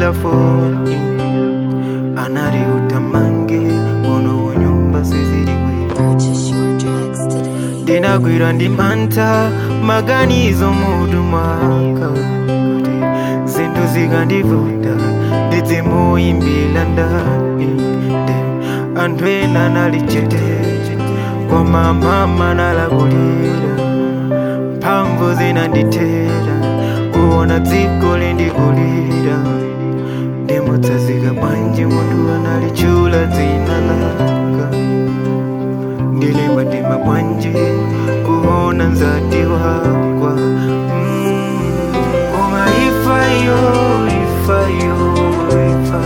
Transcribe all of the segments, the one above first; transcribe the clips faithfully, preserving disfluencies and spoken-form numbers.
kundipila foni anari utamange ono unyumba siziriwe ndinagwira ndimanta maganizo mudu mwaka zintu zikandivuta ndidzimuyimbila ndani nde anthu ena nalichete koma mama nalakulira mphamvu zinandithera kuona dziko lindikulira ndimutsazika bwanji munthu analichula dzina langa ndilemba ndima bwanji kuona nzati wakwa koma ifayo ifayo ifa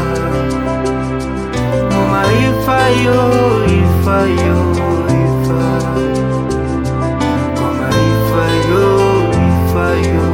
koma ifayo ifayo ifa koma ifayo ifayo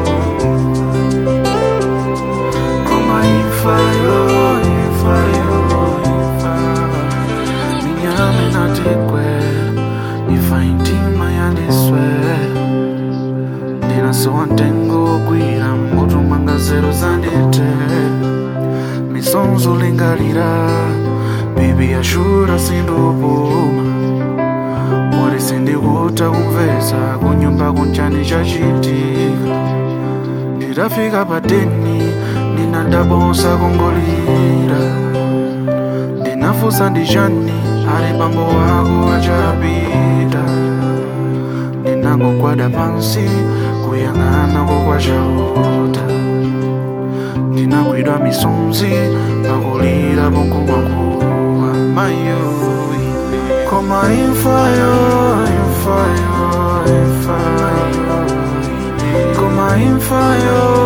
koma ifayo ifayo ifa minyame natikwe ifaintima yandiswe ndinasowa ntengo gwira mutumanga zero zandite misonzo lingalira bibi ashura sindupuma muri sindikuta kumvesa kunyumba kunjani chachitika ndidafika padeni ndinandabonsa kongolira ndinafusa ndijani ali bambo wako achapita ndinangogwada pansi kuyang'ana kokwachauta ndinagwidwa misonzi pakulira ponkumakuwa mayoyi koma imfayo imfayo imfayo koma imfayo